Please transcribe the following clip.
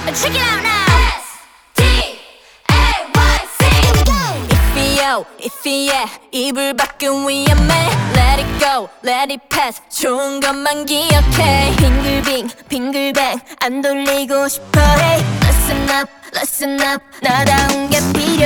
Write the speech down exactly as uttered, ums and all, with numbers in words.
Check it out now. S T A Y C. Here we go. If이요 if이야 이불 밖은 위험해. Let it go let it pass. 좋은 것만 기억해. 빙글빙 빙글뱅 안 돌리고 싶어. Hey listen up listen up 나다운 게 필요해.